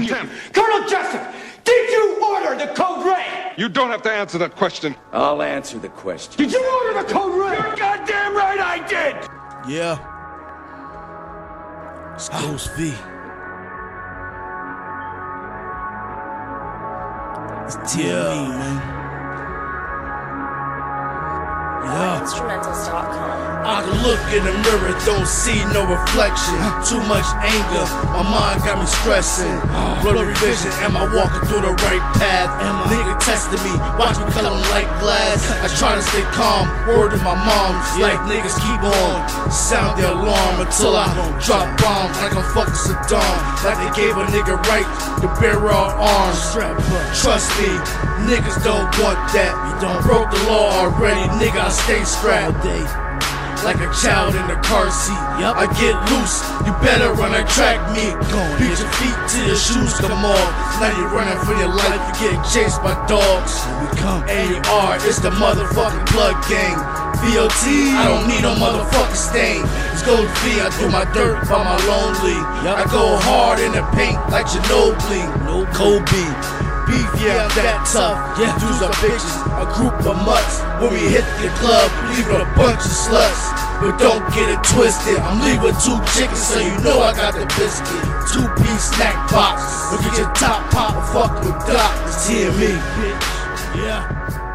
Lieutenant. Colonel Jessup, did you order the code red? You don't have to answer that question. I'll answer the question. Did you order the code red? You're goddamn right I did! Yeah. It's Ghost V. It's TME, man. Yeah. Instrumentals.com. I can look in the mirror, don't see no reflection. Too much anger, my mind got me stressing. Blurry vision, am I walking through the right path? Nigga testing me, watch me cut on like glass. I try to stay calm, word to my mom's like niggas keep on. Sound the alarm until I drop bombs like I'm fucking Saddam. Like they gave a nigga right to bear our arms. Trust me, niggas don't want that. You don't broke the law already, nigga, I stay strapped. Like a child in a car seat, I get loose, you better run and track me. Beat your feet till your shoes come off. Now you're running for your life, you're getting chased by dogs. AR, it's the motherfucking blood gang. VOT, I don't need no motherfucking stain. It's Ghost V, I do my dirt by my lonely. I go hard in the paint like Ginobili. No Kobe. Beef, yeah, I'm that tough. Yeah, dudes are bitches, a group of mutts. When we hit the club, leave with a bunch of sluts. But don't get it twisted, I'm leaving 2 chickens, so you know I got the biscuit. 2-piece snack box, look at your top pop and fuck with Doc. It's TME, bitch. Yeah.